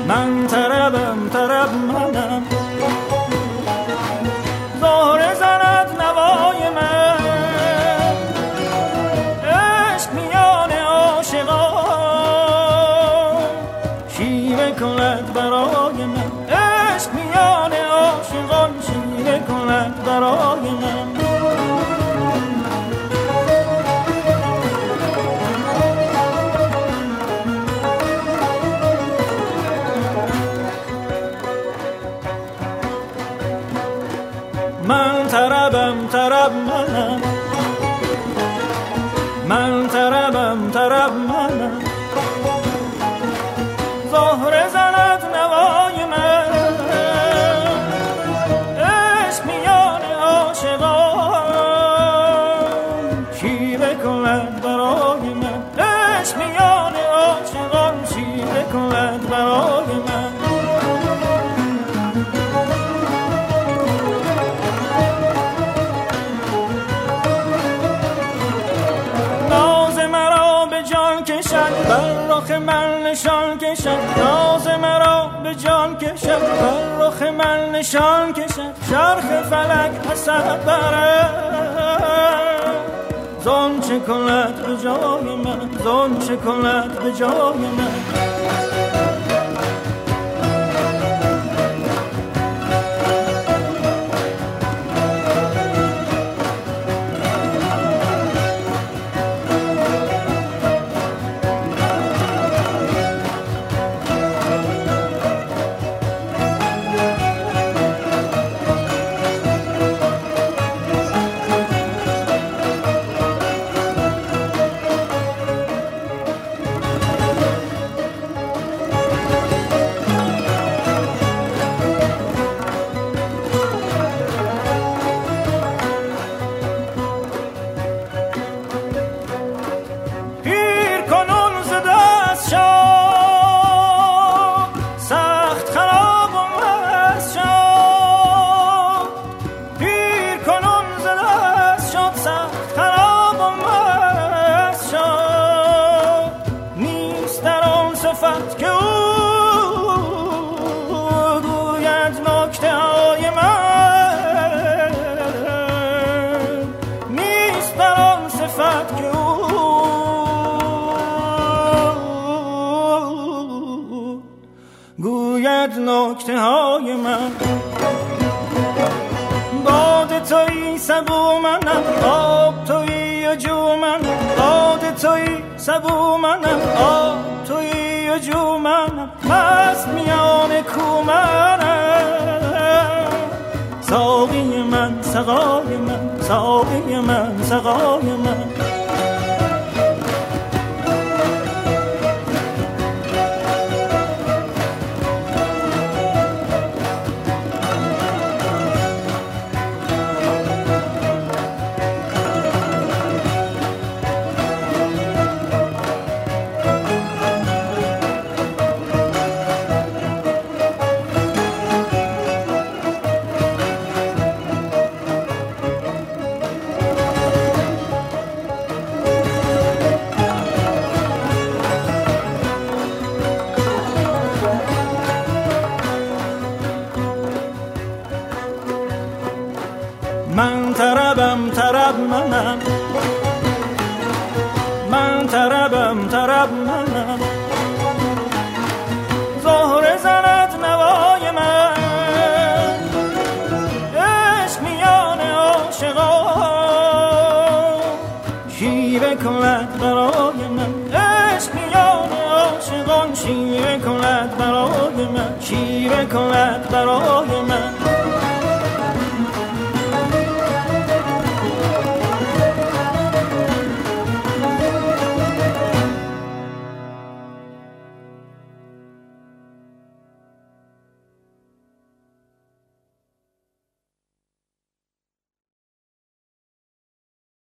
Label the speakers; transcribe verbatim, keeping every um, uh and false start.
Speaker 1: من طربم طرب منم، زهره زند نوای من، عشق میان عاشقان شیوه کند برای من، عشق میان عاشقان شیوه کند برای من. من طربم طرب منم، من طربم طرب منم، زهره زند نوای من، عشق میان عاشقان شیوه کند برای من، عشق میان عاشقان شیوه کند برای من. بر رخ من نشان کشد، ناز مرا به جان کشد، بر رخ من نشان کشد، چرخ فلک حسد برد، زان چه کند به جای من، زان چه کند به جای من. نکته های من، باد تویی سبو منم، آب تویی و جو منم، باد تویی سبو منم، آب تویی و جو منم، مست میان کو منم، ساقی من سقای من، ساقی من سقای من. من طربم طرب منم، من طربم طرب منم، زهره زند نوای من، عشق میان عاشقان شیوه کند برای من، عشق میان عاشقان شیوه کند برای من، شیوه کند برای من.